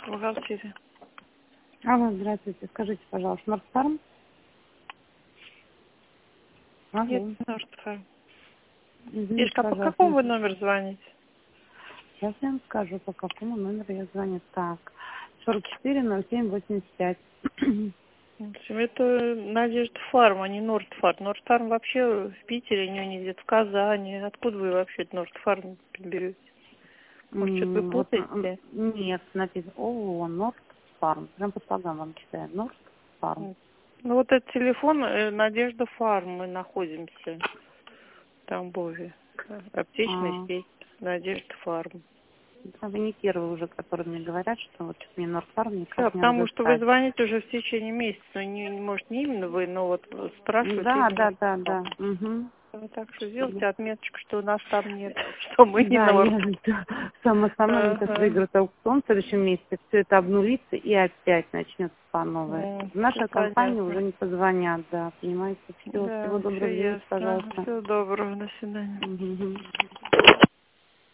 Бухгалтерия. Алло, здравствуйте. Скажите, пожалуйста, Нордфарм? Нет, Алло. Нордфарм. Извините, Ирка, по пожалуйста. какому вы номер звоните? Сейчас я вам скажу, по какому номеру я звоню. Так, 440785. В общем, это Надежда Фарм, а не Нордфарм. Нордфарм вообще в Питере, не где-то в Казани. Откуда вы вообще Нордфарм берете? Может, что-то вы Вот, путаете? нет, написано ООО Нордфарм. Прям по слогам вам читаю. Нордфарм. Ну, вот этот телефон Надежда Фарм, мы находимся в Тамбове. Аптечная А, сеть Надежда Фарм. да, вы не первые уже, которые мне говорят, что вот мне Нордфарм Да, никак не потому что вы разыскать. звоните уже в течение месяца. Ну, может, не именно вы, но вот спрашиваете Да, именно. да, да, да. Угу. Ну, так что сделайте отметочку, что у нас там нет, что мы не Да, Норд. я самое основное, мне сейчас Ага. выиграет аукцион в следующем месяце, все это обнулится и опять начнется по новой. В Всё нашу компанию понятно. уже не позвонят, да, понимаете, все. Всего Да, все доброго, извините, ясно. пожалуйста. Всего доброго, до свидания. Мгм.